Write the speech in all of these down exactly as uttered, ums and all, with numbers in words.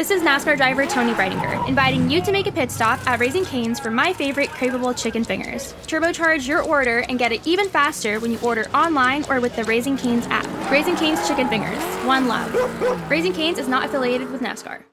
This is NASCAR driver Tony Breidinger, inviting you to make a pit stop at Raising Cane's for my favorite craveable chicken fingers. Turbocharge your order and get it even faster when you order online or with the Raising Cane's app. Raising Cane's Chicken Fingers. One love. Raising Cane's is not affiliated with NASCAR.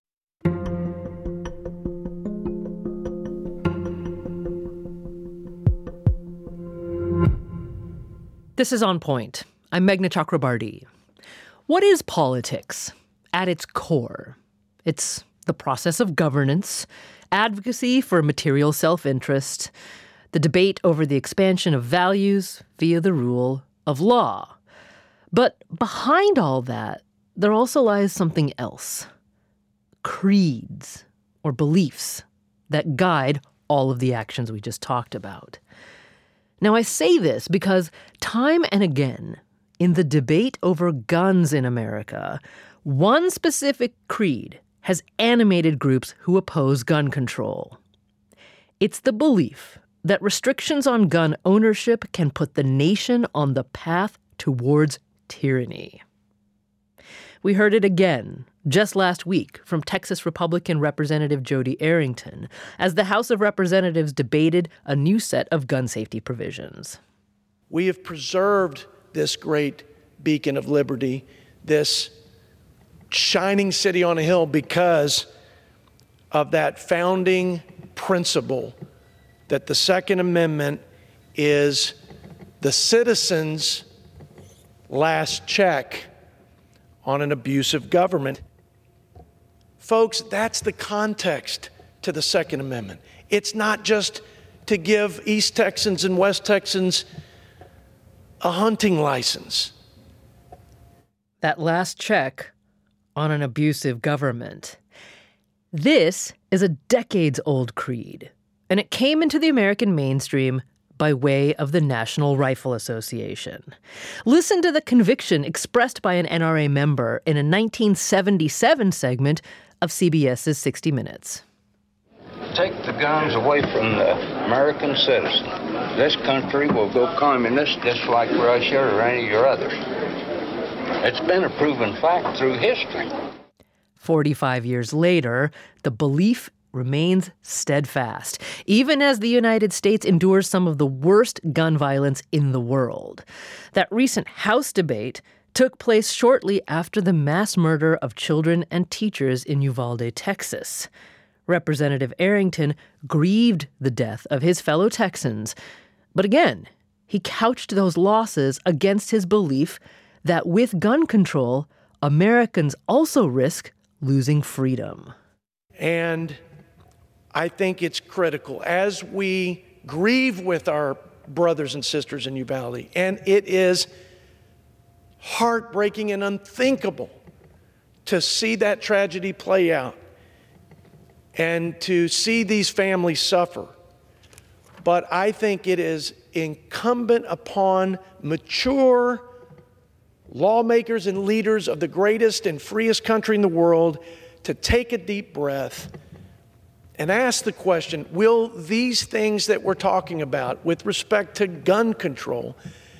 This is On Point. I'm Meghna Chakrabarti. What is politics at its core? It's the process of governance, advocacy for material self-interest, the debate over the expansion of values via the rule of law. But behind all that, there also lies something else. Creeds, or beliefs, that guide all of the actions we just talked about. Now, I say this because time and again, in the debate over guns in America, one specific creed has animated groups who oppose gun control. It's the belief that restrictions on gun ownership can put the nation on the path towards tyranny. We heard it again just last week from Texas Republican Representative Jody Arrington as the House of Representatives debated a new set of gun safety provisions. We have preserved this great beacon of liberty, this shining city on a hill, because of that founding principle that the Second Amendment is the citizen's last check on an abusive government. Folks, that's the context to the Second Amendment. It's not just to give East Texans and West Texans a hunting license. That last check on an abusive government. This is a decades-old creed, and it came into the American mainstream by way of the National Rifle Association. Listen to the conviction expressed by an N R A member in a nineteen seventy-seven segment of CBS's sixty minutes. Take the guns away from the American citizen. This country will go communist just like Russia or any of your others. It's been a proven fact through history. forty-five years later, the belief remains steadfast, even as the United States endures some of the worst gun violence in the world. That recent House debate took place shortly after the mass murder of children and teachers in Uvalde, Texas. Representative Arrington grieved the death of his fellow Texans, but again, he couched those losses against his belief that with gun control, Americans also risk losing freedom. And I think it's critical as we grieve with our brothers and sisters in Uvalde, and it is heartbreaking and unthinkable to see that tragedy play out and to see these families suffer. But I think it is incumbent upon mature lawmakers and leaders of the greatest and freest country in the world to take a deep breath and ask the question, will these things that we're talking about with respect to gun control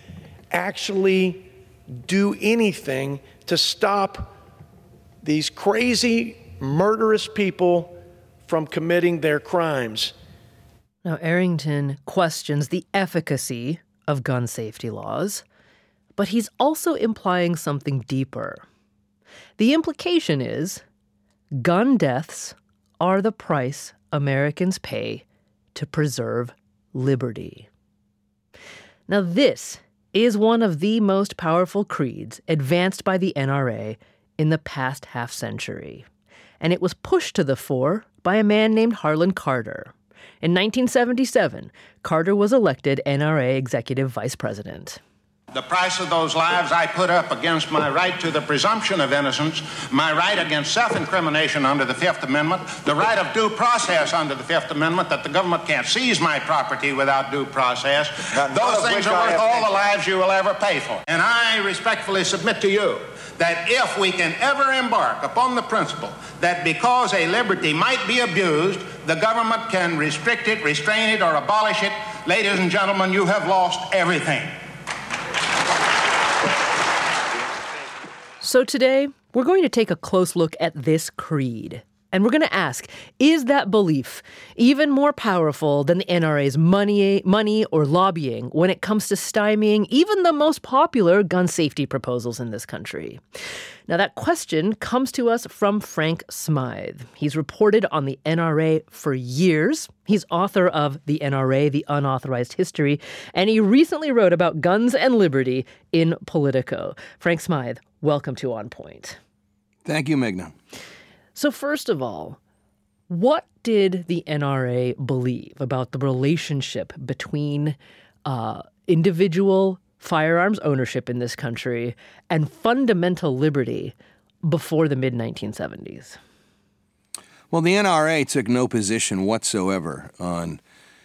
actually do anything to stop these crazy, murderous people from committing their crimes? Now, Arrington questions the efficacy of gun safety laws, but he's also implying something deeper. The implication is gun deaths are the price Americans pay to preserve liberty. Now, this is one of the most powerful creeds advanced by the N R A in the past half century, and it was pushed to the fore by a man named Harlan Carter. In nineteen seventy-seven, Carter was elected N R A Executive Vice President. The price of those lives I put up against my right to the presumption of innocence, my right against self-incrimination under the Fifth Amendment, the right of due process under the Fifth Amendment, that the government can't seize my property without due process. Those things are worth all the lives you will ever pay for. And I respectfully submit to you that if we can ever embark upon the principle that because a liberty might be abused, the government can restrict it, restrain it, or abolish it, ladies and gentlemen, you have lost everything. So today, we're going to take a close look at this creed, And we're going to ask, is that belief even more powerful than the N R A's money, money or lobbying when it comes to stymieing even the most popular gun safety proposals in this country? Now, that question comes to us from Frank Smythe. He's reported on the N R A for years. He's author of The N R A, The Unauthorized History, and he recently wrote about guns and liberty in Politico. Frank Smythe, welcome to On Point. Thank you, Meghna. So first of all, what did the N R A believe about the relationship between uh, individual firearms ownership in this country and fundamental liberty before the mid nineteen seventies? Well, the N R A took no position whatsoever on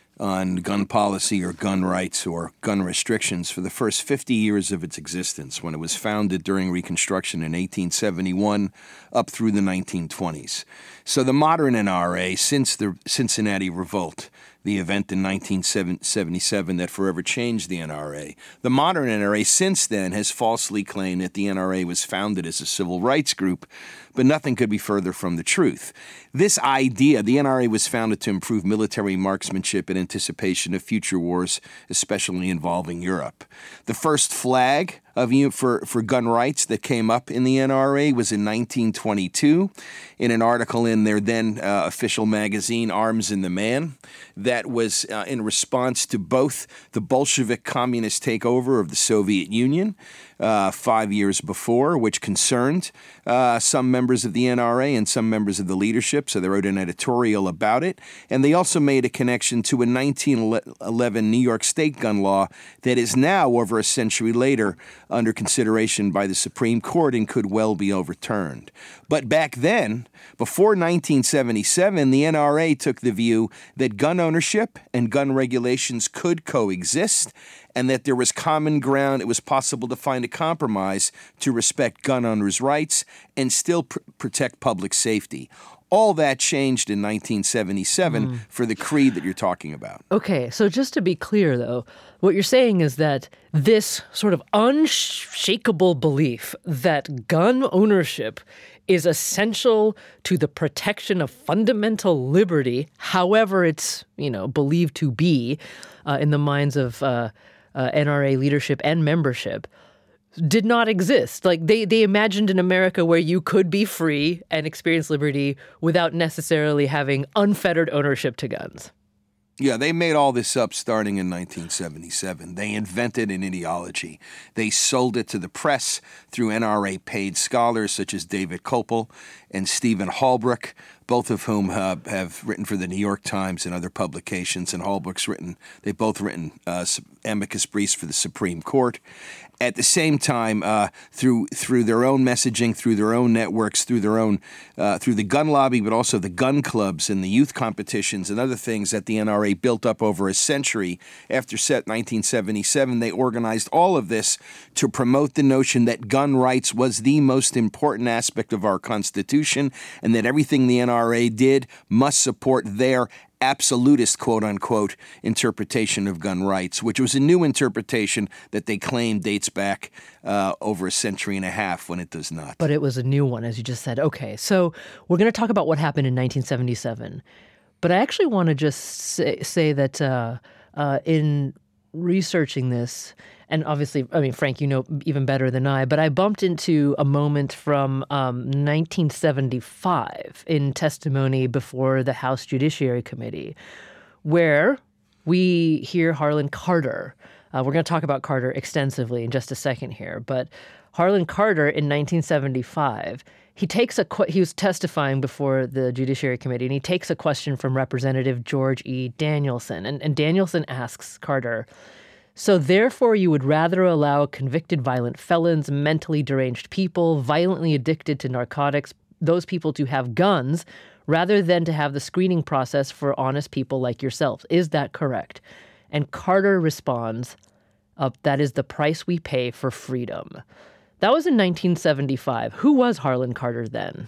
on gun policy or gun rights or gun restrictions for the first fifty years of its existence, when it was founded during Reconstruction in eighteen seventy-one up through the nineteen twenties. So the modern N R A, since the Cincinnati Revolt, the event in nineteen seventy-seven that forever changed the N R A, the modern N R A since then has falsely claimed that the N R A was founded as a civil rights group, but nothing could be further from the truth. This idea, the N R A was founded to improve military marksmanship in anticipation of future wars, especially involving Europe. The first flag of for, for gun rights that came up in the N R A was in nineteen twenty-two in an article in their then uh, official magazine, Arms and the Man, that was uh, in response to both the Bolshevik communist takeover of the Soviet Union uh, five years before, which concerned uh, some members of the N R A and some members of the leadership, so they wrote an editorial about it. And they also made a connection to a nineteen eleven New York State gun law that is now, over a century later, under consideration by the Supreme Court and could well be overturned. But back then, before nineteen seventy-seven, the N R A took the view that gun ownership and gun regulations could coexist, and that there was common ground. It was possible to find a compromise to respect gun owners' rights and still pr- protect public safety. All that changed in nineteen seventy-seven mm. for the creed that you're talking about. Okay, so just to be clear, though, what you're saying is that this sort of unshakable belief that gun ownership is essential to the protection of fundamental liberty, however it's, you know, believed to be uh, in the minds of uh, uh, N R A leadership and membership, did not exist. Like they, they imagined an America where you could be free and experience liberty without necessarily having unfettered ownership to guns. Yeah, they made all this up starting in nineteen seventy-seven. They invented an ideology. They sold it to the press through N R A paid scholars such as David Kopel and Stephen Halbrook, both of whom uh, have written for the New York Times and other publications. And Halbrook's written, they've both written uh, amicus briefs for the Supreme Court. At the same time, uh, through through their own messaging, through their own networks, through their own uh, through the gun lobby, but also the gun clubs and the youth competitions and other things that the N R A built up over a century after set nineteen seventy-seven, they organized all of this to promote the notion that gun rights was the most important aspect of our Constitution, and that everything the N R A did must support their absolutist, quote-unquote, interpretation of gun rights, which was a new interpretation that they claim dates back uh, over a century and a half when it does not. But it was a new one, as you just said. Okay, so we're going to talk about what happened in nineteen seventy-seven. But I actually want to just say, say that uh, uh, in researching this, and obviously, I mean, Frank, you know even better than I, but I bumped into a moment from um, nineteen seventy-five in testimony before the House Judiciary Committee, where we hear Harlan Carter. Uh, we're going to talk about Carter extensively in just a second here, but Harlan Carter in nineteen seventy-five, he takes a he was testifying before the Judiciary Committee, and he takes a question from Representative George E. Danielson, and, and Danielson asks Carter, so therefore you would rather allow convicted violent felons, mentally deranged people, violently addicted to narcotics, those people to have guns, rather than to have the screening process for honest people like yourselves. Is that correct? And Carter responds, uh, that is the price we pay for freedom. That was in nineteen seventy-five. Who was Harlan Carter then?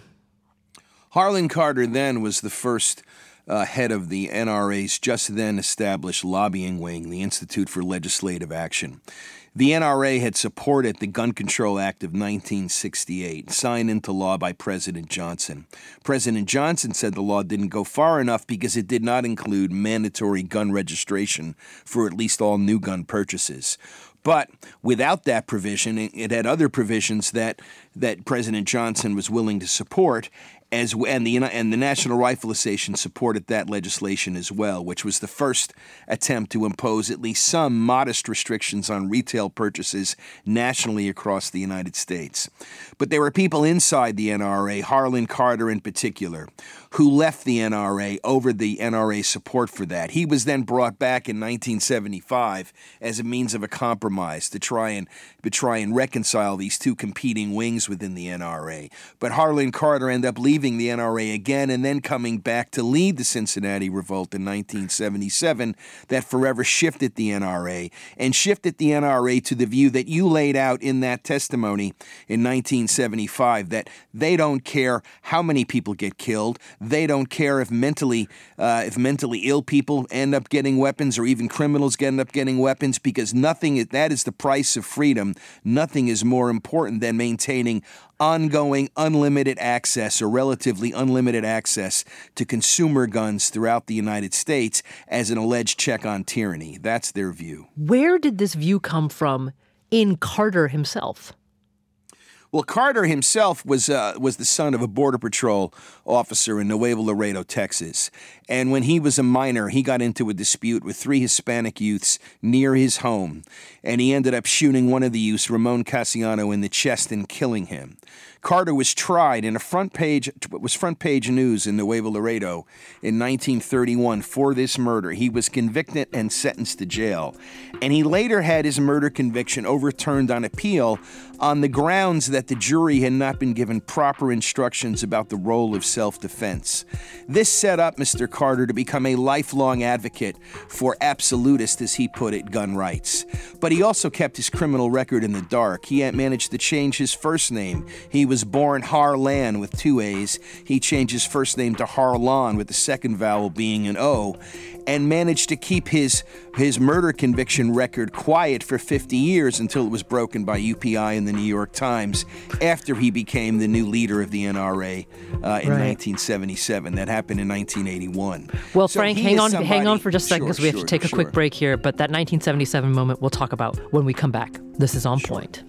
Harlan Carter then was the first Uh, head of the N R A's just then established lobbying wing, the Institute for Legislative Action. The N R A had supported the Gun Control Act of nineteen sixty-eight, signed into law by President Johnson. President Johnson said the law didn't go far enough because it did not include mandatory gun registration for at least all new gun purchases. But without that provision, it had other provisions that that President Johnson was willing to support, as and the and the National Rifle Association supported that legislation as well, which was the first attempt to impose at least some modest restrictions on retail purchases nationally across the United States. But there were people inside the N R A, Harlan Carter in particular, who left the N R A over the N R A support for that. He was then brought back in nineteen seventy-five as a means of a compromise to try and to try and reconcile these two competing wings within the N R A. But Harlan Carter ended up leaving the N R A again and then coming back to lead the Cincinnati Revolt in nineteen seventy-seven that forever shifted the N R A and shifted the N R A to the view that you laid out in that testimony in nineteen seventy-five, that they don't care how many people get killed. They don't care if mentally uh, if mentally ill people end up getting weapons or even criminals end up getting weapons, because nothing is, that is the price of freedom. Nothing is more important than maintaining ongoing unlimited access or relatively unlimited access to consumer guns throughout the United States as an alleged check on tyranny. That's their view. Where did this view come from in Carter himself? Well, Carter himself was uh, was the son of a Border Patrol officer in Nuevo Laredo, Texas. And when he was a minor, he got into a dispute with three Hispanic youths near his home. And he ended up shooting one of the youths, Ramon Casiano, in the chest and killing him. Carter was tried in a front page, was front page news in Nuevo Laredo in nineteen thirty-one for this murder. He was convicted and sentenced to jail. And he later had his murder conviction overturned on appeal on the grounds that the jury had not been given proper instructions about the role of self-defense. This set up Mister Carter to become a lifelong advocate for absolutist, as he put it, gun rights. But he also kept his criminal record in the dark. He had managed to change his first name. He was born Harlan with two A's. He changed his first name to Harlan with the second vowel being an O, and managed to keep his his murder conviction record quiet for fifty years until it was broken by U P I and the New York Times after he became the new leader of the N R A uh, in right. nineteen seventy-seven. That happened in nineteen eighty-one. Well, so Frank, hang on, somebody, hang on for just a second, because sure, we have sure, to take a sure. quick break here. But that nineteen seventy-seven moment we'll talk about when we come back. This is On Sure. Point.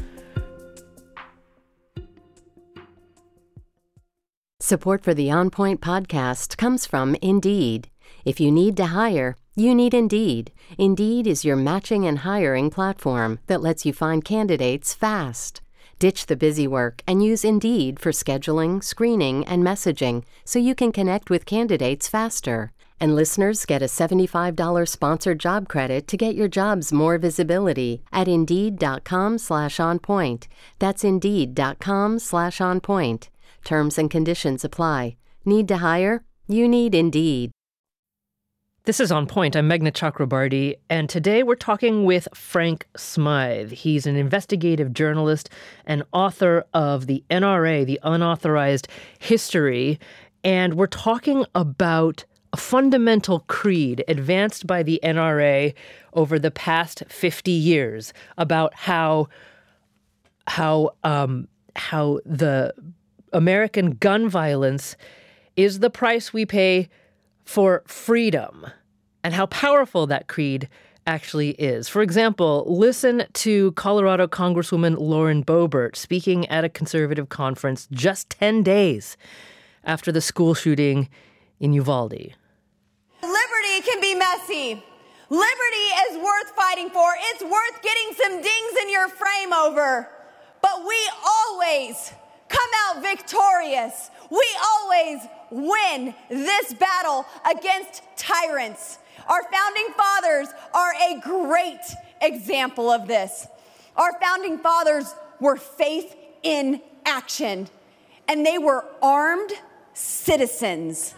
Support for the On Point podcast comes from Indeed. If you need to hire, you need Indeed. Indeed is your matching and hiring platform that lets you find candidates fast. Ditch the busy work and use Indeed for scheduling, screening, and messaging so you can connect with candidates faster. And listeners get a seventy-five dollars sponsored job credit to get your jobs more visibility at Indeed.com slash onpoint. That's Indeed.com slash onpoint. Terms and conditions apply. Need to hire? You need Indeed. This is On Point. I'm Meghna Chakrabarty, and today we're talking with Frank Smythe. He's an investigative journalist and author of the N R A, the Unauthorized History, and we're talking about a fundamental creed advanced by the N R A over the past fifty years about how how um, how the American gun violence is the price we pay for freedom, and how powerful that creed actually is. For example, listen to Colorado Congresswoman Lauren Boebert speaking at a conservative conference just ten days after the school shooting in Uvalde. Liberty can be messy. Liberty is worth fighting for. It's worth getting some dings in your frame over. But we always come out victorious. We always win this battle against tyrants. Our founding fathers are a great example of this. Our founding fathers were faith in action, and they were armed citizens.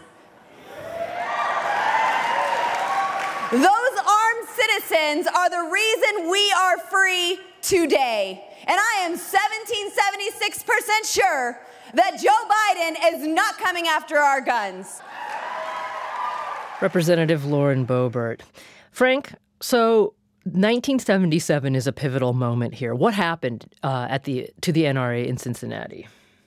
Those armed citizens are the reason we are free today. And I am seventeen seventy-six percent sure that Joe Biden is not coming after our guns. Representative Lauren Boebert. Frank, so nineteen seventy-seven is a pivotal moment here. What happened uh, at the to the N R A in Cincinnati?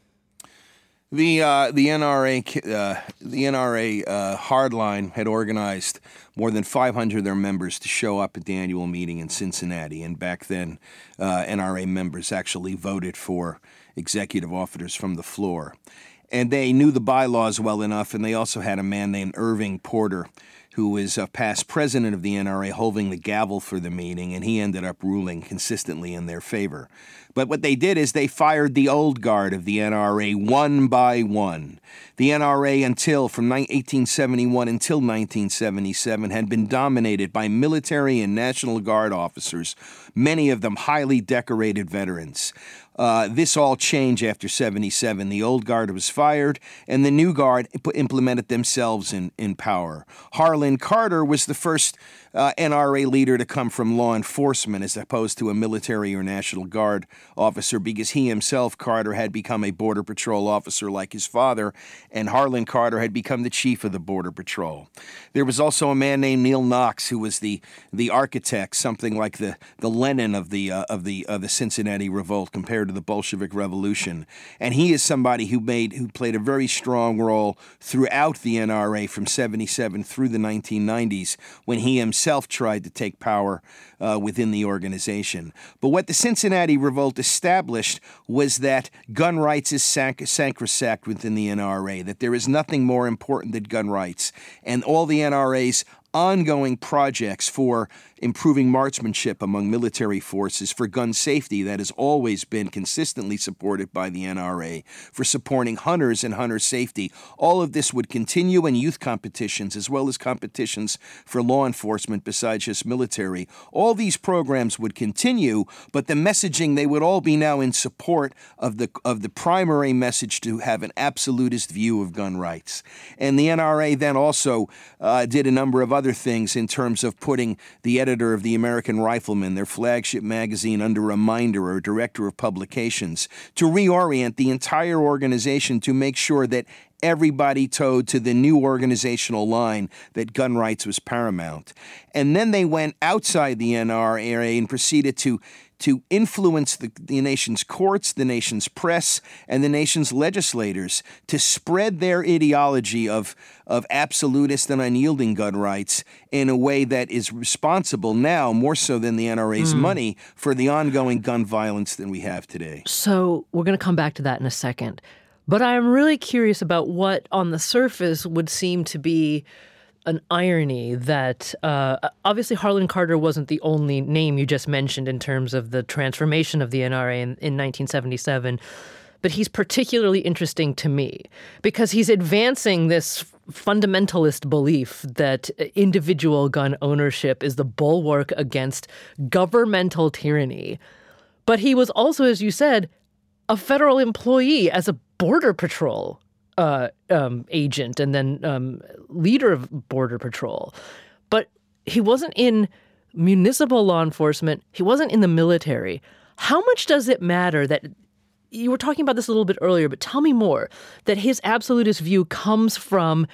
The uh, the N R A uh, the N R A uh, hardline had organized more than five hundred of their members to show up at the annual meeting in Cincinnati, and back then, uh, N R A members actually voted for executive officers from the floor, and they knew the bylaws well enough, and they also had a man named Irving Porter, who was a past president of the N R A, holding the gavel for the meeting, and he ended up ruling consistently in their favor. But what they did is they fired the old guard of the N R A one by one. The N R A until from eighteen seventy-one until nineteen seventy-seven had been dominated by military and National Guard officers, many of them highly decorated veterans. Uh, this all changed after seventy-seven. The old guard was fired, and the new guard imp- implemented themselves in, in power. Harlan Carter was the first uh, N R A leader to come from law enforcement as opposed to a military or National Guard officer, because he himself, Carter, had become a Border Patrol officer like his father, and Harlan Carter had become the chief of the Border Patrol. There was also a man named Neil Knox, who was the the architect, something like the the Lenin of the uh, of the of the Cincinnati Revolt compared to the Bolshevik Revolution, and he is somebody who made who played a very strong role throughout the N R A from seventy-seven through the nineteen nineties, when he himself tried to take power uh, within the organization. But what the Cincinnati Revolt established was that gun rights is sanc- sacrosanct within the N R A, that there is nothing more important than gun rights, and all the N R A's ongoing projects for improving marksmanship among military forces, for gun safety that has always been consistently supported by the N R A, for supporting hunters and hunter safety. All of this would continue in youth competitions as well as competitions for law enforcement besides just military. All these programs would continue, but the messaging, they would all be now in support of the of the primary message to have an absolutist view of gun rights. And the N R A then also uh, did a number of other things in terms of putting the editor of the American Rifleman, their flagship magazine, under reminder or director of publications, to reorient the entire organization to make sure that everybody towed to the new organizational line that gun rights was paramount. And then they went outside the N R A and proceeded to to influence the, the nation's courts, the nation's press, and the nation's legislators to spread their ideology of, of absolutist and unyielding gun rights in a way that is responsible now, more so than the N R A's mm. money, for the ongoing gun violence that we have today. So we're going to come back to that in a second. But I'm really curious about what, on the surface, would seem to be an irony that uh, obviously Harlan Carter wasn't the only name you just mentioned in terms of the transformation of the N R A in, in nineteen seventy-seven, but he's particularly interesting to me because he's advancing this fundamentalist belief that individual gun ownership is the bulwark against governmental tyranny. But he was also, as you said, a federal employee as a Border Patrol Uh, um, agent and then um, leader of Border Patrol. But he wasn't in municipal law enforcement. He wasn't in the military. How much does it matter that, you were talking about this a little bit earlier, but tell me more, that his absolutist view comes from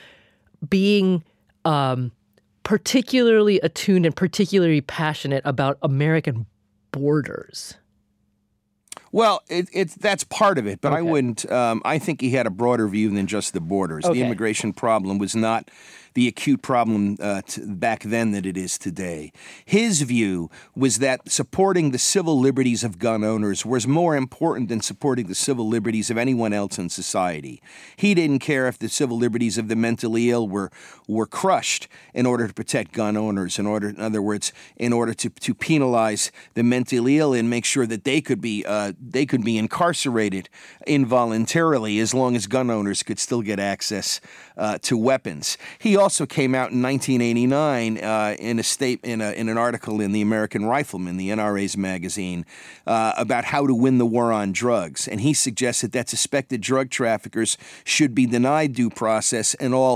being um, particularly attuned and particularly passionate about American borders? Well, it, it's that's part of it, but okay. I wouldn't. Um, I think he had a broader view than just the borders. Okay. The immigration problem was not the acute problem uh, t- back then that it is today. His view was that supporting the civil liberties of gun owners was more important than supporting the civil liberties of anyone else in society. He didn't care if the civil liberties of the mentally ill were were crushed in order to protect gun owners. In order, in other words, in order to to penalize the mentally ill and make sure that they could be uh, they could be incarcerated involuntarily as long as gun owners could still get access uh, to weapons. He also came out in nineteen eighty-nine uh, in a state in a in an article in the American Rifleman, the N R A's magazine, uh, about how to win the war on drugs, and he suggested that suspected drug traffickers should be denied due process, and all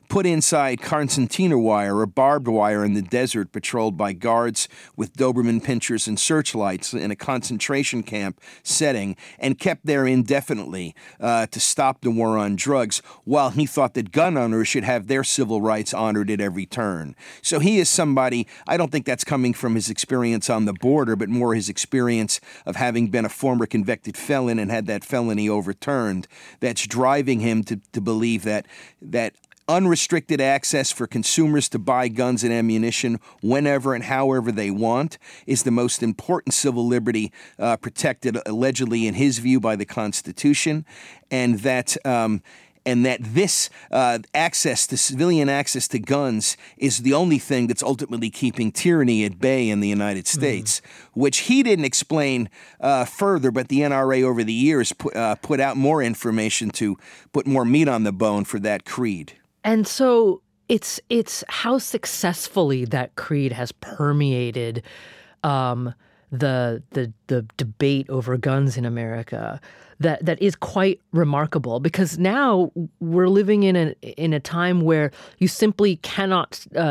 put inside concertina wire or barbed wire in the desert patrolled by guards with Doberman pinchers and searchlights in a concentration camp setting and kept there indefinitely uh, to stop the war on drugs, while he thought that gun owners should have their civil rights honored at every turn. So he is somebody, I don't think that's coming from his experience on the border, but more his experience of having been a former convicted felon and had that felony overturned, that's driving him to, to believe that that unrestricted access for consumers to buy guns and ammunition whenever and however they want is the most important civil liberty uh, protected, allegedly, in his view, by the Constitution, and that um, and that this uh, access to civilian access to guns is the only thing that's ultimately keeping tyranny at bay in the United States, mm-hmm. which he didn't explain uh, further, but the N R A over the years put, uh, put out more information to put more meat on the bone for that creed. And so it's it's how successfully that creed has permeated um, the the the debate over guns in America that that is quite remarkable, because now we're living in a in a time where you simply cannot uh,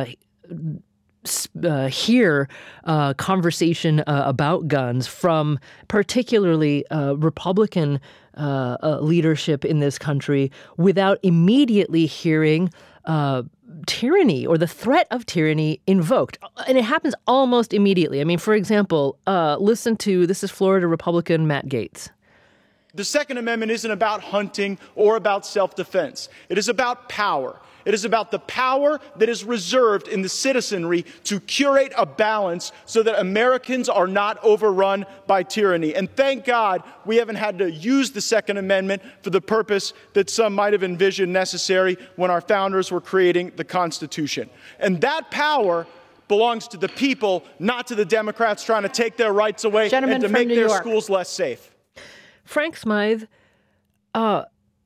uh, hear uh, conversation uh, about guns from particularly uh, Republican Uh, uh, leadership in this country without immediately hearing uh, tyranny or the threat of tyranny invoked. And it happens almost immediately. I mean, for example, uh, listen to, this is Florida Republican Matt Gaetz. The Second Amendment isn't about hunting or about self-defense. It is about power. It is about the power that is reserved in the citizenry to curate a balance so that Americans are not overrun by tyranny. And thank God we haven't had to use the Second Amendment for the purpose that some might have envisioned necessary when our founders were creating the Constitution. And that power belongs to the people, not to the Democrats trying to take their rights away Gentleman and to from make New their York. schools less safe. Frank Smythe, uh,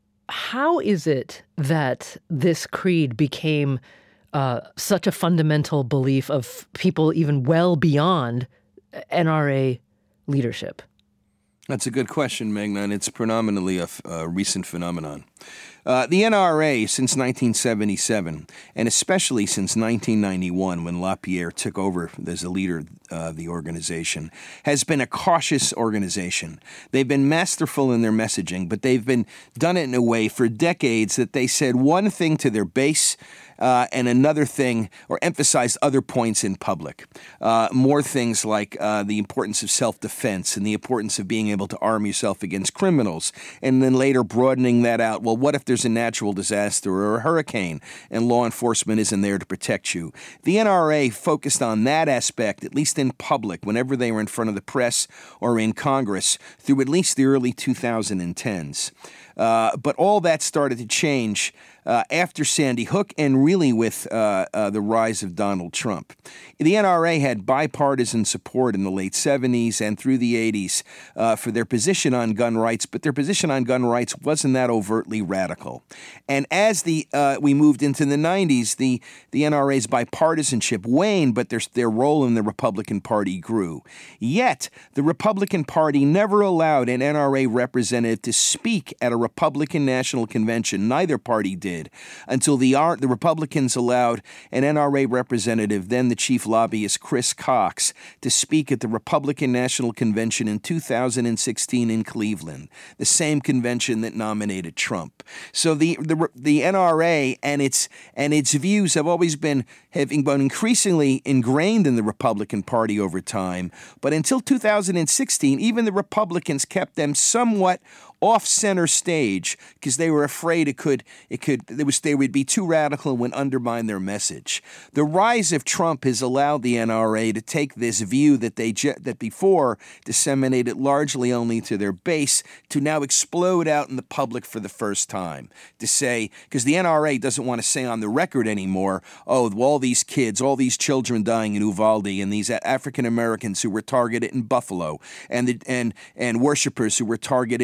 how is it that this creed became uh, such a fundamental belief of people even well beyond N R A leadership? That's a good question, Magna, and it's predominantly a, f- a recent phenomenon. Uh, the N R A, since nineteen seventy-seven, and especially since nineteen ninety-one, when LaPierre took over as the leader of uh, the organization, has been a cautious organization. They've been masterful in their messaging, but they've been done it in a way for decades that they said one thing to their base Uh, and another thing, or emphasized other points in public. Uh, more things like uh, the importance of self-defense and the importance of being able to arm yourself against criminals, and then later broadening that out. Well, what if there's a natural disaster or a hurricane and law enforcement isn't there to protect you? The N R A focused on that aspect, at least in public, whenever they were in front of the press or in Congress, through at least the early two thousand tens. Uh, but all that started to change uh, after Sandy Hook and really with uh, uh, the rise of Donald Trump. The N R A had bipartisan support in the late seventies and through the eighties uh, for their position on gun rights, but their position on gun rights wasn't that overtly radical. And as the uh, we moved into the nineties, the, the N R A's bipartisanship waned, but their, their role in the Republican Party grew. Yet, the Republican Party never allowed an N R A representative to speak at a Republican National Convention. Neither party did, until the, the Republicans allowed an N R A representative, then the chief lobbyist Chris Cox, to speak at the Republican National Convention in two thousand sixteen in Cleveland, the same convention that nominated Trump. So the the, the N R A and its and its views have always been having been increasingly ingrained in the Republican Party over time, but until two thousand sixteen, even the Republicans kept them somewhat off center stage because they were afraid it could it could there was they would be too radical and would undermine their message. The rise of Trump has allowed the N R A to take this view that they that before disseminated largely only to their base to now explode out in the public for the first time, to say, because the N R A doesn't want to say on the record anymore, oh, all these kids, all these children dying in Uvalde, and these African Americans who were targeted in Buffalo, and the, and and worshipers who were targeted in the Pittsburgh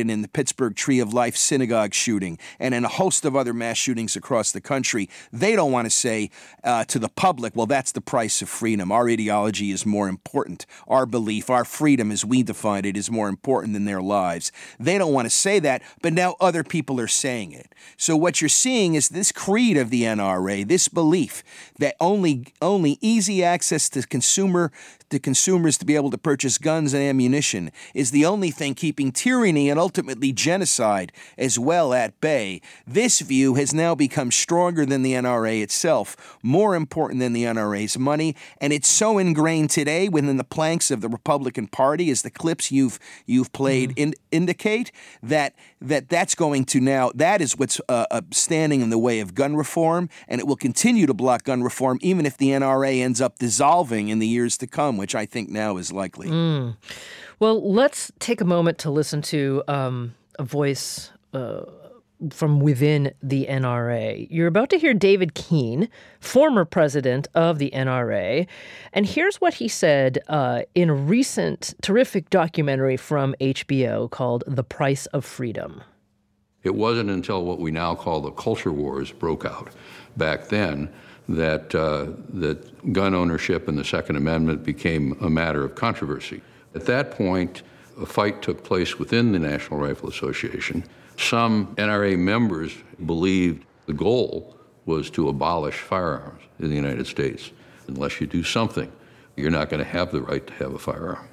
Pittsburgh Tree of Life synagogue shooting and in a host of other mass shootings across the country, they don't want to say uh, to the public, well, that's the price of freedom. Our ideology is more important. Our belief, our freedom as we define it, is more important than their lives. They don't want to say that, but now other people are saying it. So what you're seeing is this creed of the N R A, this belief that only only easy access to consumer to consumers to be able to purchase guns and ammunition is the only thing keeping tyranny and ultimately genocide as well at bay. This view has now become stronger than the N R A itself, more important than the N R A's money, and it's so ingrained today within the planks of the Republican Party, as the clips you've you've played mm-hmm. in, indicate, that that that's going to now, that is what's uh, uh, standing in the way of gun reform, and it will continue to block gun reform even if the N R A ends up dissolving in the years to come, which I think now is likely. Mm. Well, let's take a moment to listen to um, a voice uh, from within the N R A. You're about to hear David Keene, former president of the N R A, and here's what he said uh, in a recent terrific documentary from H B O called The Price of Freedom. It wasn't until what we now call the culture wars broke out back then that uh, that gun ownership and the Second Amendment became a matter of controversy. At that point, a fight took place within the National Rifle Association. Some N R A members believed the goal was to abolish firearms in the United States. Unless you do something, you're not going to have the right to have a firearm.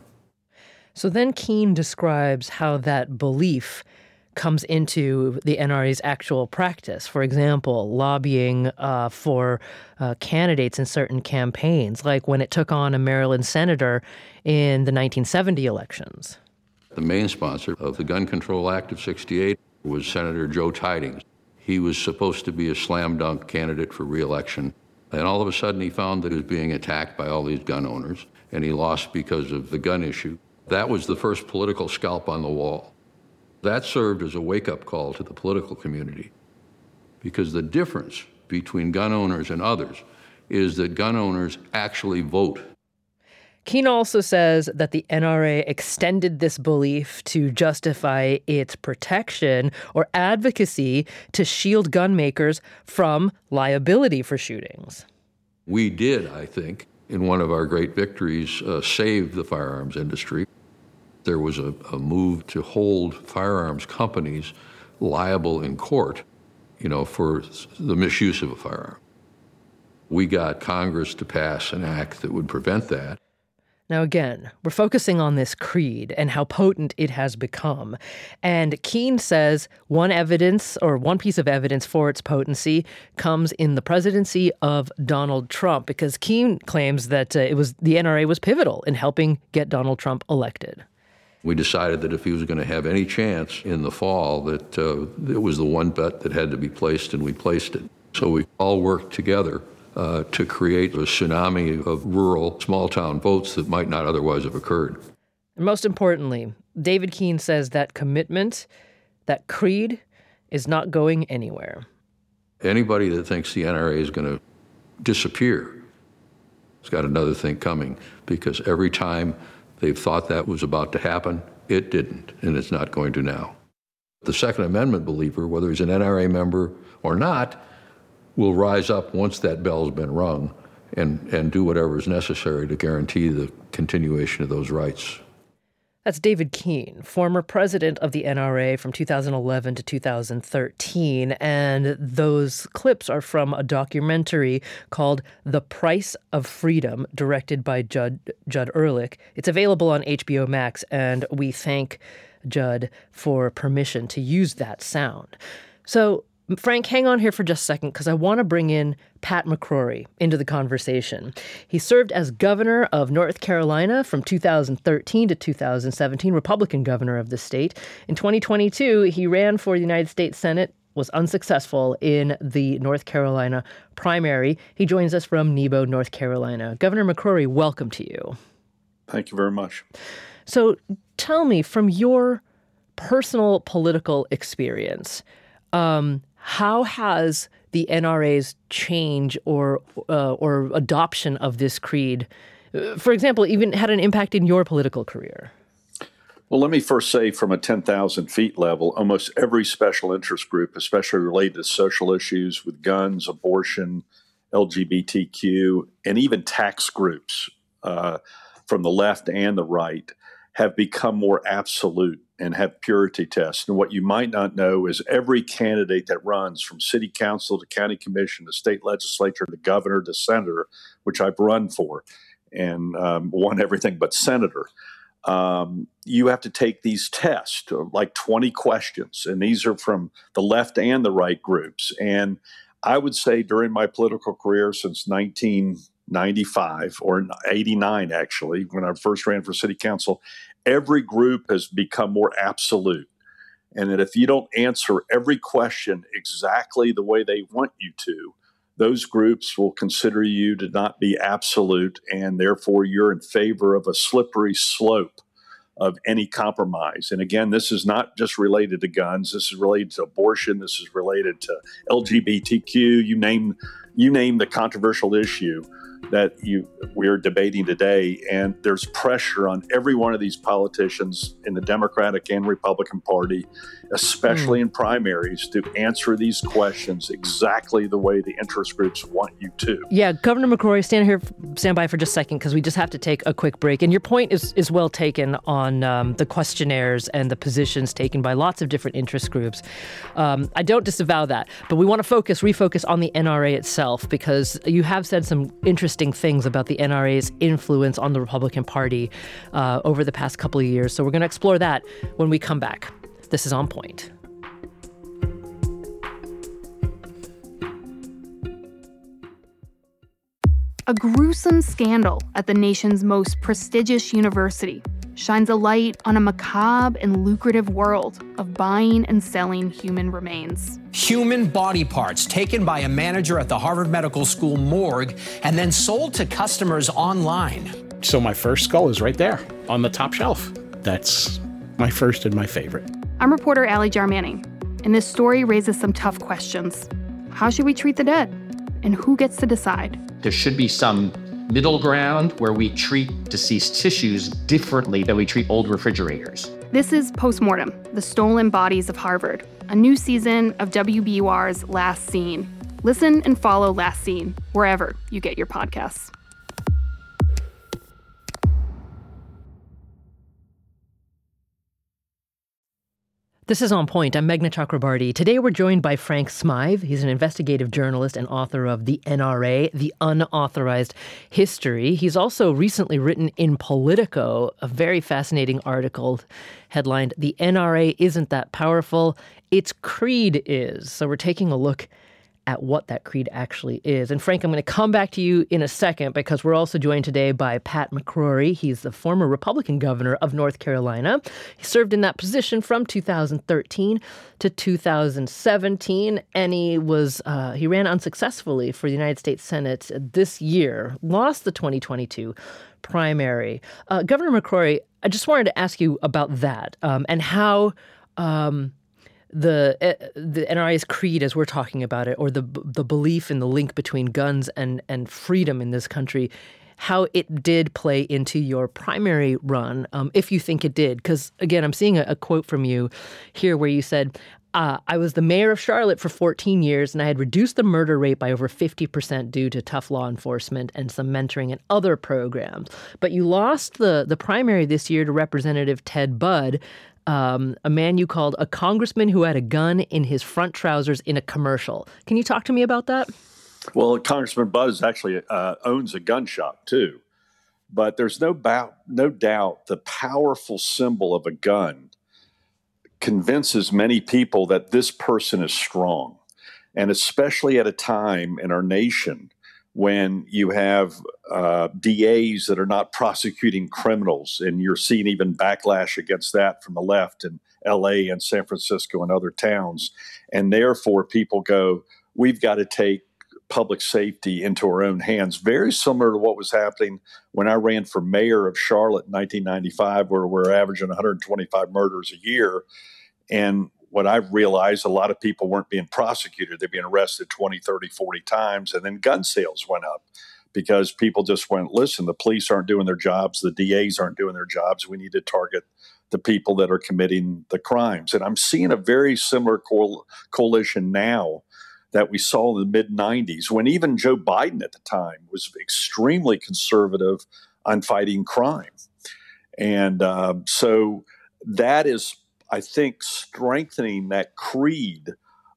So then Keene describes how that belief comes into the N R A's actual practice. For example, lobbying uh, for uh, candidates in certain campaigns, like when it took on a Maryland senator in the nineteen seventy elections. The main sponsor of the Gun Control Act of sixty-eight was Senator Joe Tidings. He was supposed to be a slam dunk candidate for re-election, and all of a sudden he found that he was being attacked by all these gun owners, and he lost because of the gun issue. That was the first political scalp on the wall. That served as a wake-up call to the political community, because the difference between gun owners and others is that gun owners actually vote. Keene also says that the N R A extended this belief to justify its protection or advocacy to shield gun makers from liability for shootings. We did, I think, in one of our great victories, uh, save the firearms industry. There was a, a move to hold firearms companies liable in court, you know, for the misuse of a firearm. We got Congress to pass an act that would prevent that. Now, again, we're focusing on this creed and how potent it has become. And Keene says one evidence or one piece of evidence for its potency comes in the presidency of Donald Trump, because Keene claims that uh, it was the N R A was pivotal in helping get Donald Trump elected. We decided that if he was going to have any chance in the fall, that uh, it was the one bet that had to be placed, and we placed it. So we all worked together uh, to create a tsunami of rural, small-town votes that might not otherwise have occurred. And most importantly, David Keene says that commitment, that creed, is not going anywhere. Anybody that thinks the N R A is going to disappear has got another thing coming, because every time they've thought that was about to happen, it didn't, and it's not going to now. The Second Amendment believer, whether he's an N R A member or not, will rise up once that bell's been rung and, and do whatever is necessary to guarantee the continuation of those rights. That's David Keene, former president of the N R A from two thousand eleven to two thousand thirteen. And those clips are from a documentary called The Price of Freedom, directed by Judd, Judd Ehrlich. It's available on H B O Max, and we thank Judd for permission to use that sound. So, Frank, hang on here for just a second, because I want to bring in Pat McCrory into the conversation. He served as governor of North Carolina from two thousand thirteen to two thousand seventeen, Republican governor of the state. In twenty twenty-two, he ran for the United States Senate, was unsuccessful in the North Carolina primary. He joins us from Nebo, North Carolina. Governor McCrory, welcome to you. Thank you very much. So tell me, from your personal political experience, um, how has the N R A's change or uh, or adoption of this creed, uh, for example, even had an impact in your political career? Well, let me first say from a ten thousand feet level, almost every special interest group, especially related to social issues with guns, abortion, L G B T Q, and even tax groups uh, from the left and the right, have become more absolute and have purity tests. And what you might not know is every candidate that runs from city council to county commission to state legislature to governor to senator, which I've run for and um, won everything but senator, um, you have to take these tests, like twenty questions. And these are from the left and the right groups. And I would say during my political career since nineteen ninety-five or eighty-nine, actually, when I first ran for city council, every group has become more absolute. And that if you don't answer every question exactly the way they want you to, those groups will consider you to not be absolute, and therefore you're in favor of a slippery slope of any compromise. And again, this is not just related to guns. This is related to abortion. This is related to L G B T Q. You name, you name the controversial issue that you we're debating today, and there's pressure on every one of these politicians in the Democratic and Republican Party, especially mm. in primaries, to answer these questions exactly the way the interest groups want you to. Yeah, Governor McCrory, stand here, stand by for just a second, because we just have to take a quick break. And your point is is well taken on um, the questionnaires and the positions taken by lots of different interest groups. Um, I don't disavow that, but we want to focus, refocus on the N R A itself, because you have said some interesting things about the N R A's influence on the Republican Party uh, over the past couple of years. So we're going to explore that when we come back. This is On Point. A gruesome scandal at the nation's most prestigious university shines a light on a macabre and lucrative world of buying and selling human remains. Human body parts taken by a manager at the Harvard Medical School morgue and then sold to customers online. So my first skull is right there on the top shelf. That's my first and my favorite. I'm reporter Allie Jarmanning, and this story raises some tough questions. How should we treat the dead? And who gets to decide? There should be some middle ground where we treat deceased tissues differently than we treat old refrigerators. This is Postmortem, the Stolen Bodies of Harvard, a new season of W B U R's Last Scene. Listen and follow Last Scene wherever you get your podcasts. This is On Point. I'm Meghna Chakrabarty. Today we're joined by Frank Smive. He's an investigative journalist and author of The N R A, The Unauthorized History. He's also recently written in Politico a very fascinating article headlined, The N R A Isn't That Powerful, Its Creed Is. So we're taking a look at what that creed actually is. And Frank, I'm going to come back to you in a second, because we're also joined today by Pat McCrory. He's the former Republican governor of North Carolina. He served in that position from two thousand thirteen to two thousand seventeen, and he was uh, he ran unsuccessfully for the United States Senate this year, lost the twenty twenty-two primary. Uh, Governor McCrory, I just wanted to ask you about that um, and how um, The uh, the N R A's creed, as we're talking about it, or the the belief in the link between guns and, and freedom in this country, how it did play into your primary run, um, if you think it did. Because, again, I'm seeing a, a quote from you here where you said, uh, I was the mayor of Charlotte for fourteen years, and I had reduced the murder rate by over fifty percent due to tough law enforcement and some mentoring and other programs. But you lost the, the primary this year to Representative Ted Budd, Um, a man you called a congressman who had a gun in his front trousers in a commercial. Can you talk to me about that? Well, Congressman Buzz actually uh, owns a gun shop, too. But there's no, ba- no doubt the powerful symbol of a gun convinces many people that this person is strong. And especially at a time in our nation when you have uh, D As that are not prosecuting criminals, and you're seeing even backlash against that from the left in L A and San Francisco and other towns. And therefore, people go, we've got to take public safety into our own hands. Very similar to what was happening when I ran for mayor of Charlotte in nineteen ninety-five, where we're averaging one hundred twenty-five murders a year. And what I've realized, a lot of people weren't being prosecuted. They're being arrested twenty, thirty, forty times. And then gun sales went up because people just went, listen, the police aren't doing their jobs. The D As aren't doing their jobs. We need to target the people that are committing the crimes. And I'm seeing a very similar co- coalition now that we saw in the mid nineties, when even Joe Biden at the time was extremely conservative on fighting crime. And uh, so that is, I think, strengthening that creed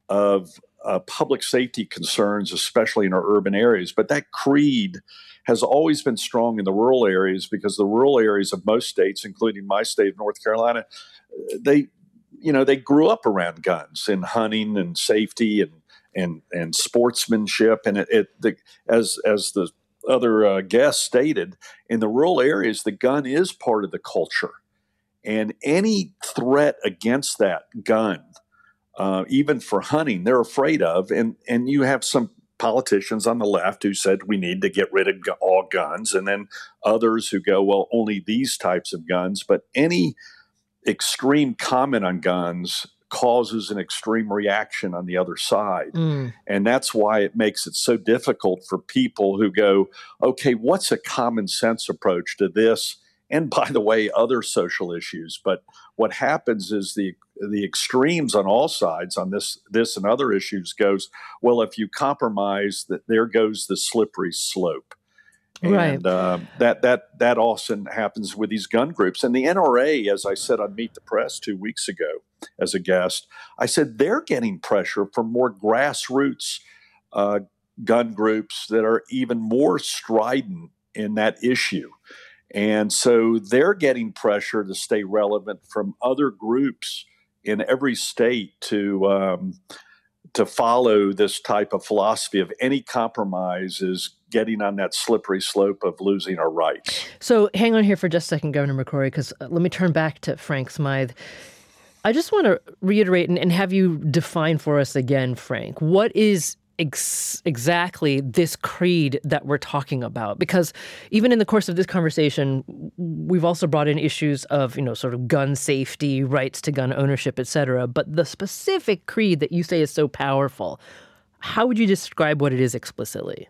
of uh, public safety concerns, especially in our urban areas. But that creed has always been strong in the rural areas, because the rural areas of most states, including my state of North Carolina, they, you know, they grew up around guns and hunting and safety and and and sportsmanship. And it, it the, as as the other uh, guest stated, in the rural areas, the gun is part of the culture. And any threat against that gun, uh, even for hunting, they're afraid of. And, and you have some politicians on the left who said we need to get rid of all guns, and then others who go, well, only these types of guns. But any extreme comment on guns causes an extreme reaction on the other side. Mm. And that's why it makes it so difficult for people who go, okay, what's a common sense approach to this? And by the way, other social issues. But what happens is the the extremes on all sides on this this and other issues goes, well, if you compromise, that there goes the slippery slope. Right. And uh, that that that often happens with these gun groups. And the N R A, as I said on Meet the Press two weeks ago as a guest, I said they're getting pressure from more grassroots uh, gun groups that are even more strident in that issue. And so they're getting pressure to stay relevant from other groups in every state to um, to follow this type of philosophy of any compromise is getting on that slippery slope of losing our rights. So hang on here for just a second, Governor McCrory, because uh, let me turn back to Frank Smythe. I just want to reiterate and, and have you define for us again, Frank, what is ex- exactly this creed that we're talking about? Because even in the course of this conversation, we've also brought in issues of, you know, sort of gun safety, rights to gun ownership, et cetera. But the specific creed that you say is so powerful, how would you describe what it is explicitly?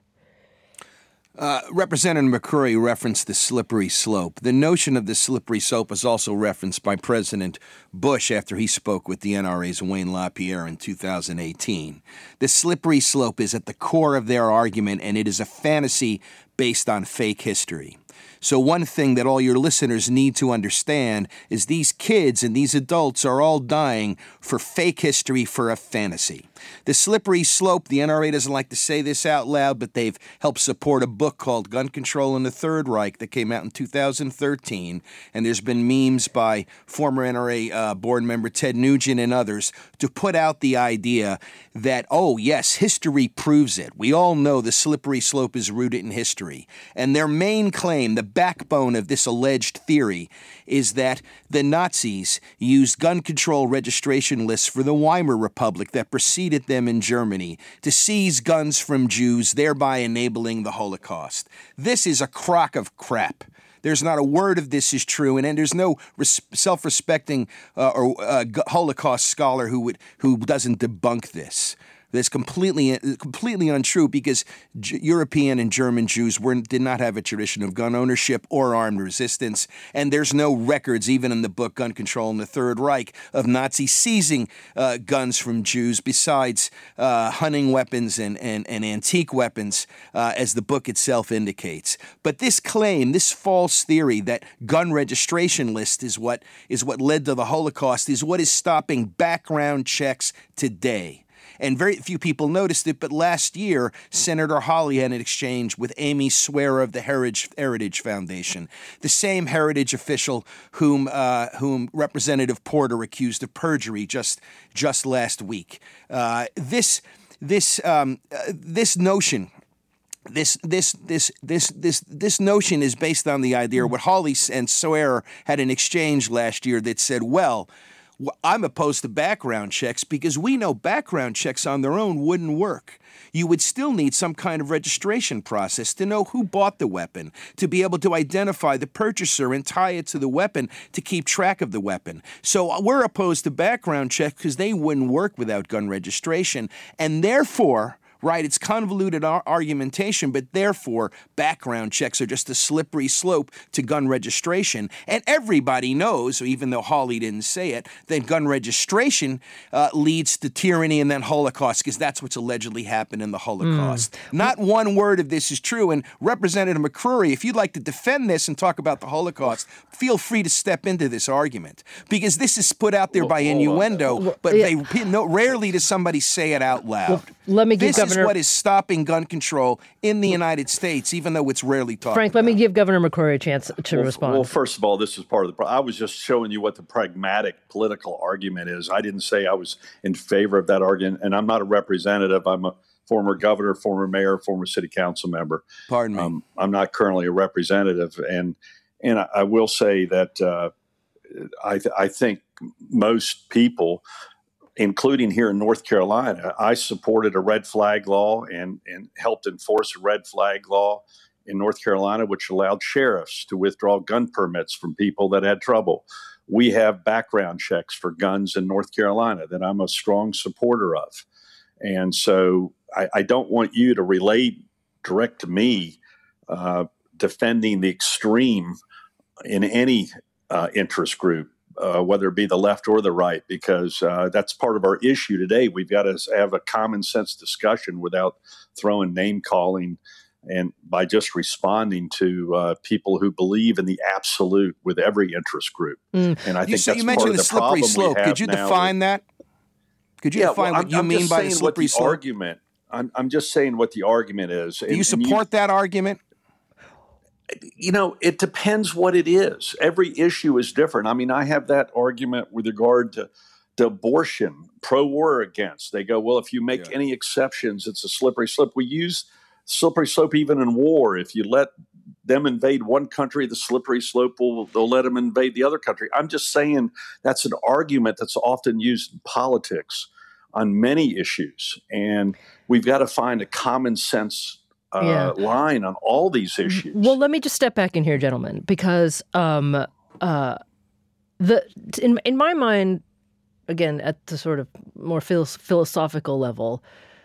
Uh, Representative McCrory referenced the slippery slope. The notion of the slippery slope was also referenced by President Bush after he spoke with the N R A's Wayne LaPierre in two thousand eighteen. The slippery slope is at the core of their argument, and it is a fantasy based on fake history. So one thing that all your listeners need to understand is these kids and these adults are all dying for fake history, for a fantasy. The slippery slope, the N R A doesn't like to say this out loud, but they've helped support a book called Gun Control in the Third Reich that came out in two thousand thirteen. And there's been memes by former N R A uh, board member Ted Nugent and others to put out the idea that, oh, yes, history proves it. We all know the slippery slope is rooted in history. And their main claim, the backbone of this alleged theory, is that the Nazis used gun control registration lists for the Weimar Republic that preceded them in Germany to seize guns from Jews, thereby enabling the Holocaust. This is a crock of crap. There's not a word of this is true, and, and there's no res- self-respecting uh, or uh, Holocaust scholar who would who doesn't debunk this. That's completely completely untrue, because J- European and German Jews were, did not have a tradition of gun ownership or armed resistance, and there's no records, even in the book Gun Control in the Third Reich, of Nazis seizing uh, guns from Jews besides uh, hunting weapons and, and, and antique weapons, uh, as the book itself indicates. But this claim, this false theory that gun registration list is what is what led to the Holocaust, is what is stopping background checks today. And very few people noticed it, but last year, Senator Hawley had an exchange with Amy Swearer of the Heritage, Heritage Foundation, the same Heritage official whom uh, whom Representative Porter accused of perjury just just last week. Uh, this this um, uh, this notion. This this this this this this notion is based on the idea what Hawley and Swearer had an exchange last year that said, well, I'm opposed to background checks because we know background checks on their own wouldn't work. You would still need some kind of registration process to know who bought the weapon, to be able to identify the purchaser and tie it to the weapon to keep track of the weapon. So we're opposed to background checks because they wouldn't work without gun registration, and therefore right? It's convoluted ar- argumentation, but therefore background checks are just a slippery slope to gun registration. And everybody knows, even though Hawley didn't say it, that gun registration uh, leads to tyranny and then Holocaust, because that's what's allegedly happened in the Holocaust. Mm. Not one word of this is true. And Representative McCrory, if you'd like to defend this and talk about the Holocaust, feel free to step into this argument, because this is put out there by innuendo, but yeah. they no, rarely does somebody say it out loud. Well, let me give this Governor... is what is stopping gun control in the United States, even though it's rarely talked Frank, about. let me give Governor McCrory a chance to well, respond. Well, first of all, this is part of the problem. I was just showing you what the pragmatic political argument is. I didn't say I was in favor of that argument, and I'm not a representative. I'm a former governor, former mayor, former city council member. Pardon me. Um, I'm not currently a representative, and and I, I will say that uh, I, th- I think most people, including here in North Carolina, I supported a red flag law and, and helped enforce a red flag law in North Carolina, which allowed sheriffs to withdraw gun permits from people that had trouble. We have background checks for guns in North Carolina that I'm a strong supporter of. And so I, I don't want you to relate direct to me uh, defending the extreme in any uh, interest group, uh, whether it be the left or the right, because uh, that's part of our issue today. We've got to have a common sense discussion without throwing name calling and by just responding to uh, people who believe in the absolute with every interest group. Mm. And I think you, so that's you part mentioned of the, the slippery slope. Could you define with, that? Could you yeah, define well, what I'm, you I'm mean by the the slippery slope? Argument. I'm, I'm just saying what the argument is. Do you support you, that argument? You know, it depends what it is. Every issue is different. I mean, I have that argument with regard to, to abortion, pro or against. They go, well, if you make yeah. any exceptions, it's a slippery slope. We use slippery slope even in war. If you let them invade one country, the slippery slope will they'll let them invade the other country. I'm just saying that's an argument that's often used in politics on many issues, and we've got to find a common sense uh, yeah. line on all these issues. Well, let me just step back in here, gentlemen, because um, uh, the in in my mind, again, at the sort of more phil- philosophical level,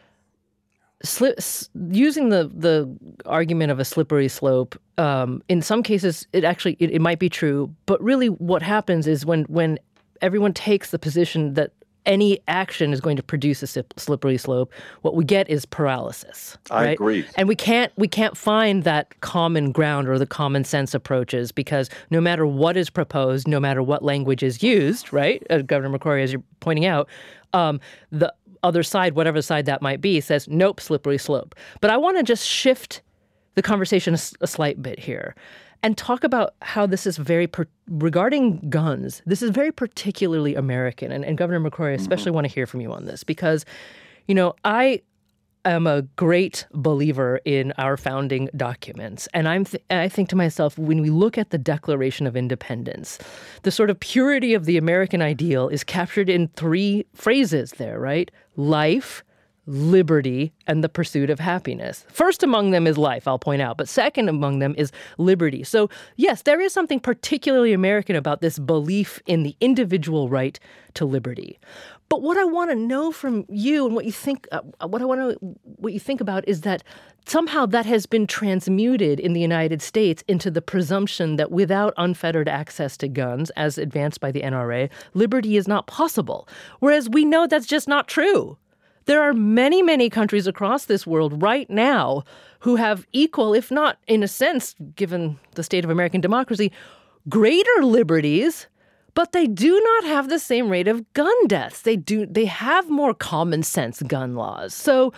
Sli- using the the argument of a slippery slope, um, in some cases, it actually it, it might be true. But really, what happens is when when everyone takes the position that any action is going to produce a sip, slippery slope, what we get is paralysis. I right? agree, and we can't we can't find that common ground or the common sense approaches, because no matter what is proposed, no matter what language is used, right, uh, Governor McCrory, as you're pointing out, um, the other side, whatever side that might be, says, nope, slippery slope. But I want to just shift the conversation a, a slight bit here and talk about how this is very, per- regarding guns, this is very particularly American. And, and Governor McCrory, I especially mm-hmm. want to hear from you on this, because, you know, I am a great believer in our founding documents. And I'm th- I think to myself, when we look at the Declaration of Independence, the sort of purity of the American ideal is captured in three phrases there, right? Life, liberty, and the pursuit of happiness. First among them is life, I'll point out, but second among them is liberty. So yes, there is something particularly American about this belief in the individual right to liberty. But what I want to know from you and what you think, uh, what I want to, what you think about is that somehow that has been transmuted in the United States into the presumption that without unfettered access to guns, as advanced by the N R A, liberty is not possible. Whereas we know that's just not true. There are many, many countries across this world right now who have equal, if not in a sense, given the state of American democracy, greater liberties. But they do not have the same rate of gun deaths. They do. They have more common sense gun laws. So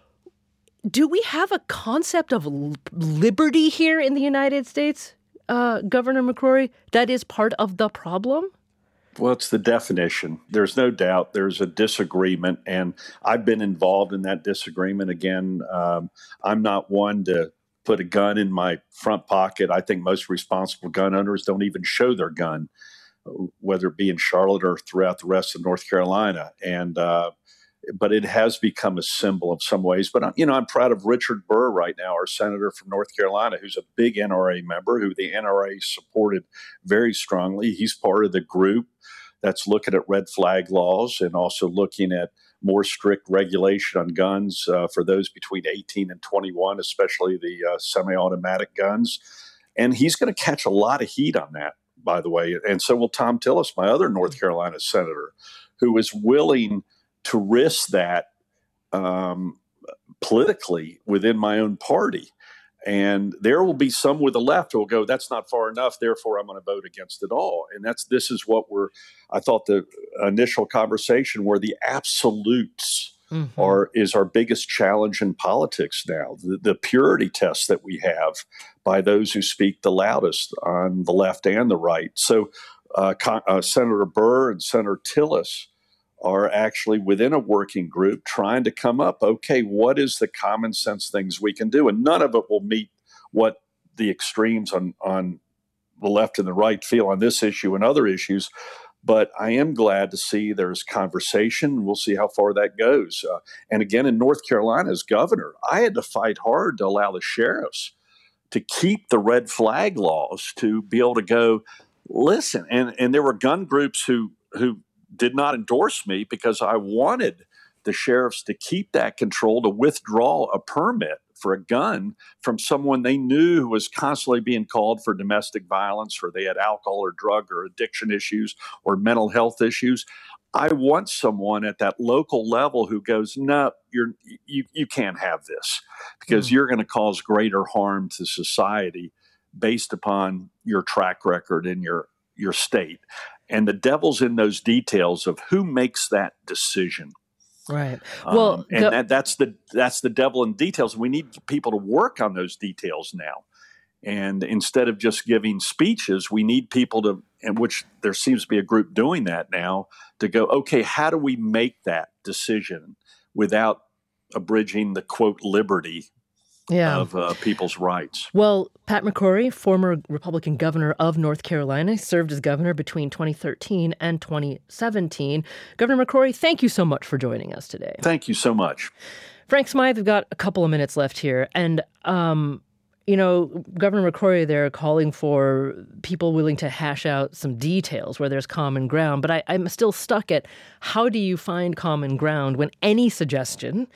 do we have a concept of liberty here in the United States, uh, Governor McCrory, that is part of the problem? Well, it's the definition. There's no doubt there's a disagreement, and I've been involved in that disagreement. Again, um, I'm not one to put a gun in my front pocket. I think most responsible gun owners don't even show their gun, whether it be in Charlotte or throughout the rest of North Carolina. And uh, but it has become a symbol in some ways. But, you know, I'm proud of Richard Burr right now, our senator from North Carolina, who's a big N R A member, who the N R A supported very strongly. He's part of the group that's looking at red flag laws and also looking at more strict regulation on guns uh, for those between eighteen and twenty-one, especially the uh, semi-automatic guns. And he's going to catch a lot of heat on that, by the way. And so will Thom Tillis, my other North Carolina senator, who is willing to risk that um, politically within my own party. And there will be some with the left who will go, that's not far enough, therefore I'm going to vote against it all. And that's this is what we're, I thought the initial conversation where the absolutes mm-hmm. are is our biggest challenge in politics now. The, the purity test that we have by those who speak the loudest on the left and the right. So uh, Con- uh, Senator Burr and Senator Tillis are actually within a working group trying to come up, okay, what is the common sense things we can do? And none of it will meet what the extremes on, on the left and the right feel on this issue and other issues. But I am glad to see there's conversation. We'll see how far that goes. Uh, and again, in North Carolina as governor, I had to fight hard to allow the sheriffs to keep the red flag laws, to be able to go, listen. And, and there were gun groups who who did not endorse me because I wanted the sheriffs to keep that control, to withdraw a permit for a gun from someone they knew who was constantly being called for domestic violence, or they had alcohol or drug or addiction issues or mental health issues. I want someone at that local level who goes, no, you're, you, you can't have this because mm. you're going to cause greater harm to society based upon your track record in your, your state. And the devil's in those details of who makes that decision. Right. Well, um, and the- that, that's the that's the devil in details. We need people to work on those details now. And instead of just giving speeches, we need people to, and which there seems to be a group doing that now, to go, okay, how do we make that decision without abridging the, quote, liberty yeah. of uh, people's rights? Well, Pat McCrory, former Republican governor of North Carolina, served as governor between twenty thirteen and twenty seventeen. Governor McCrory, thank you so much for joining us today. Thank you so much. Frank Smythe, we've got a couple of minutes left here. And, um, you know, Governor McCrory there calling for people willing to hash out some details where there's common ground. But I, I'm still stuck at how do you find common ground when any suggestion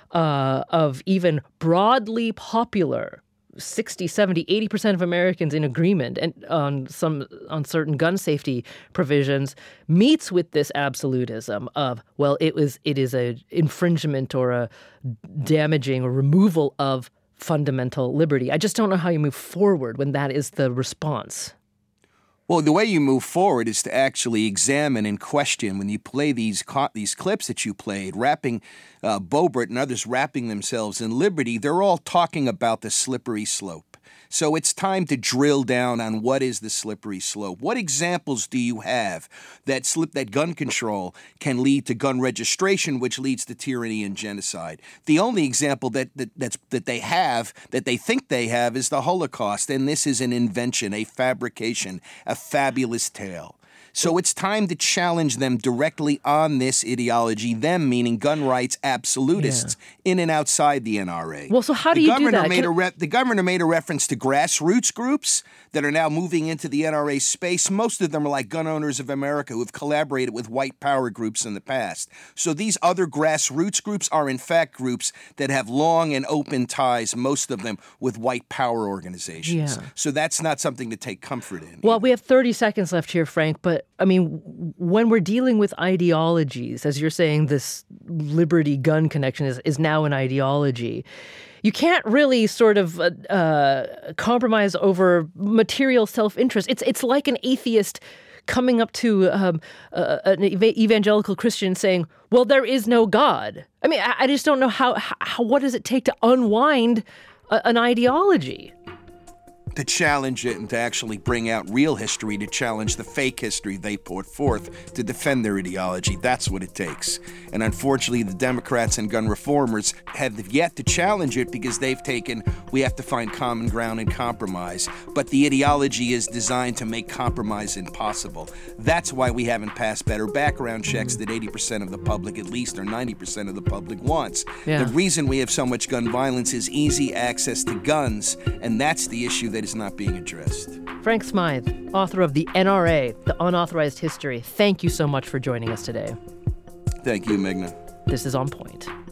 Uh, of even broadly popular sixty, seventy, eighty percent of Americans in agreement and on some on certain gun safety provisions meets with this absolutism of, well, it was it is a infringement or a damaging or removal of fundamental liberty. I just don't know how you move forward when that is the response. Well, the way you move forward is to actually examine and question. When you play these co- these clips that you played, rapping uh, Boebert and others rapping themselves in liberty, they're all talking about the slippery slope. So it's time to drill down on what is the slippery slope. What examples do you have that slip that gun control can lead to gun registration, which leads to tyranny and genocide? The only example that that that's, that they have, that they think they have, is the Holocaust, and this is an invention, a fabrication, a fabulous tale. So it's time to challenge them directly on this ideology, them meaning gun rights absolutists yeah. in and outside the N R A. Well, so how do the you governor do that? Made Can... a re- the governor made a reference to grassroots groups that are now moving into the N R A space. Most of them are like Gun Owners of America, who have collaborated with white power groups in the past. So these other grassroots groups are in fact groups that have long and open ties, most of them, with white power organizations. Yeah. So that's not something to take comfort in. Well, we have thirty seconds left here, Frank, but I mean, when we're dealing with ideologies, as you're saying, this liberty gun connection is, is now an ideology. You can't really sort of uh, uh, compromise over material self-interest. It's it's like an atheist coming up to um, uh, an evangelical Christian saying, well, there is no God. I mean, I, I just don't know how, how, what does it take to unwind a, an ideology? To challenge it and to actually bring out real history, to challenge the fake history they put forth to defend their ideology. That's what it takes. And unfortunately, the Democrats and gun reformers have yet to challenge it because they've taken, we have to find common ground and compromise. But the ideology is designed to make compromise impossible. That's why we haven't passed better background checks that eighty percent of the public, at least, or ninety percent of the public wants. Yeah. The reason we have so much gun violence is easy access to guns, and that's the issue that is not being addressed. Frank Smythe, author of The N R A, The Unauthorized History. Thank you so much for joining us today. Thank you, Meghna. This is On Point.